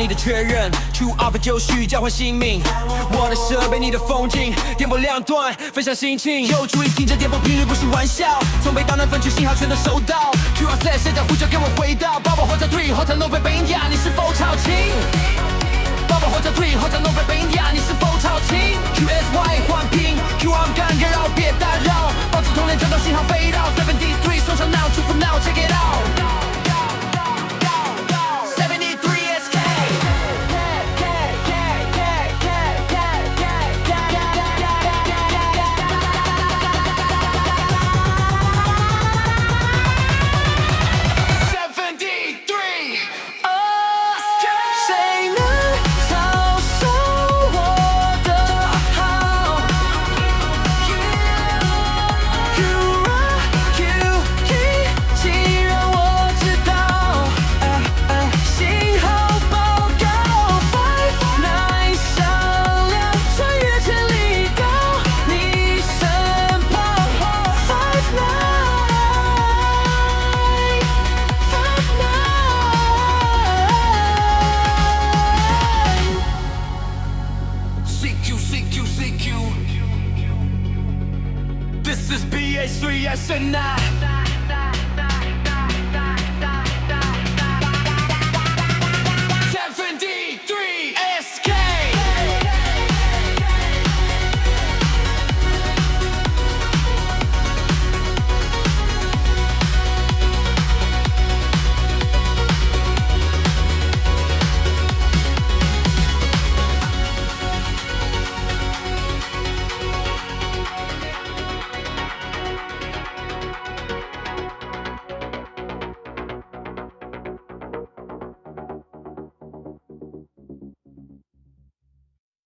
你的确认 ，True Up 就绪交换姓名。我的设备，你的风景，电波两端，分享心情。有注意听着电波频率不是玩笑，从北到南分区信号全都收到。QR set 谁在呼叫跟我回到？宝宝火车3，后场 No 北北亚，你是否超轻？宝宝火车3，后场 No 北北亚，你是否超轻 ？QSY 换屏 ，QR 干扰别打扰，保持通联找到信号飞到73，送上 Now， 祝福 Now，check it out。This is BA3SNI